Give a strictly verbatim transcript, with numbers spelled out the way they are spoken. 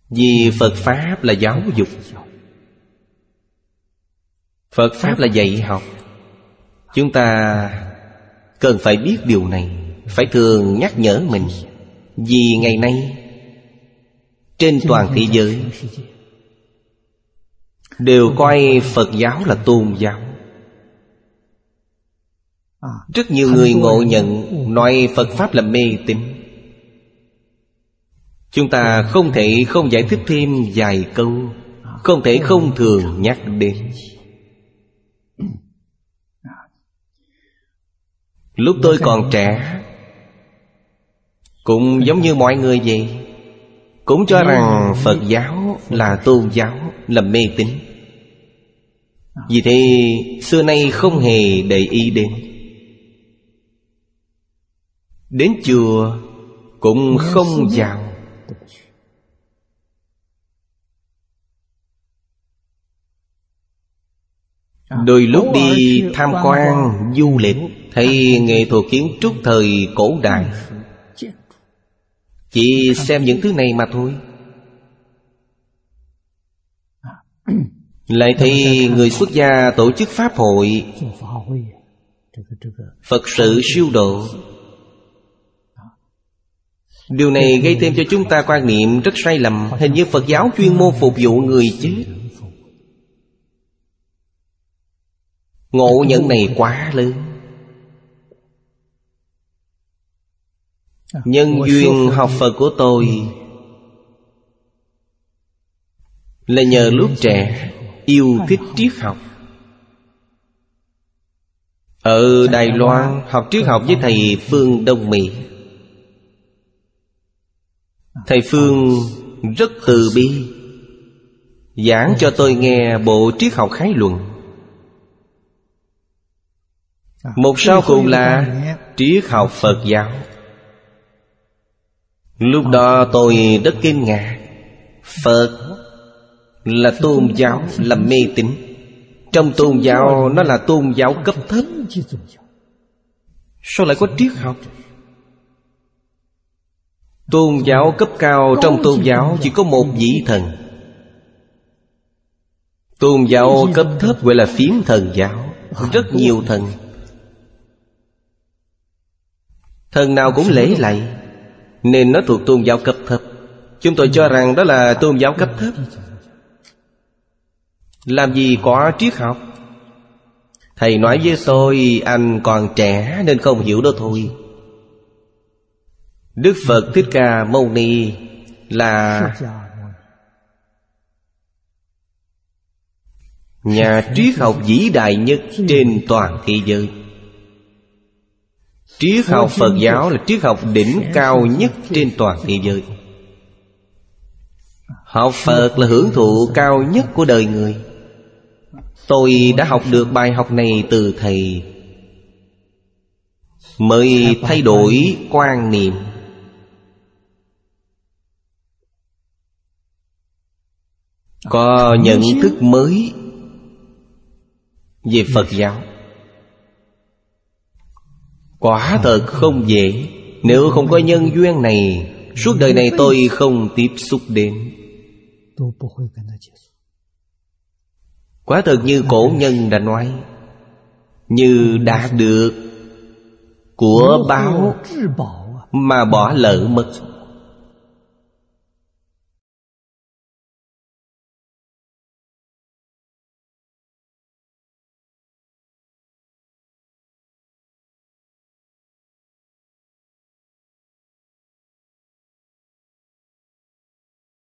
Vì Phật Pháp là giáo dục, Phật Pháp là dạy học. Chúng ta cần phải biết điều này, phải thường nhắc nhở mình. Vì ngày nay trên toàn thế giới đều coi Phật giáo là tôn giáo. Rất nhiều người ngộ nhận nói Phật Pháp là mê tín. Chúng ta không thể không giải thích thêm vài câu, không thể không thường nhắc đến. Lúc tôi còn trẻ cũng giống như mọi người vậy, cũng cho rằng Phật giáo là tôn giáo, là mê tín. Vì thế xưa nay không hề để ý đến. Đến chùa cũng không vào. Đôi lúc đi tham quan, du lịch, thấy nghệ thuật kiến trúc thời cổ đại, chỉ xem những thứ này mà thôi. Lại thấy người xuất gia tổ chức pháp hội, Phật sự siêu độ. Điều này gây thêm cho chúng ta quan niệm rất sai lầm. Hình như Phật giáo chuyên môn phục vụ người chết. Ngộ nhận này quá lớn. Nhân duyên học Phật của tôi là nhờ lúc trẻ yêu thích triết học. Ở Đài Loan học triết học với thầy Phương Đông Mỹ. Thầy Phương rất từ bi, giảng cho tôi nghe bộ triết học khái luận. Một sau cùng là triết học Phật giáo. Lúc đó tôi rất kinh ngạc. Phật là tôn giáo, là mê tín. Trong tôn giáo nó là tôn giáo cấp thấp, sao lại có triết học? Tôn giáo cấp cao trong tôn giáo chỉ có một vị thần. Tôn giáo cấp thấp gọi là phiến thần giáo, rất nhiều thần. Thần nào cũng lễ lạy, nên nó thuộc tôn giáo cấp thấp. Chúng tôi cho rằng đó là tôn giáo cấp thấp. Làm gì có triết học? Thầy nói với tôi anh còn trẻ nên không hiểu đó thôi. Đức Phật Thích Ca Mâu Ni là nhà triết học vĩ đại nhất trên toàn thế giới. Triết học Phật giáo là triết học đỉnh cao nhất trên toàn thế giới. Học Phật là hưởng thụ cao nhất của đời người. Tôi đã học được bài học này từ thầy, mới thay đổi quan niệm. Có nhận thức mới về Phật giáo. Quả thật không dễ. Nếu không có nhân duyên này, suốt đời này tôi không tiếp xúc đến. Quả thật như cổ nhân đã nói, như đạt được của báo mà bỏ lỡ mất.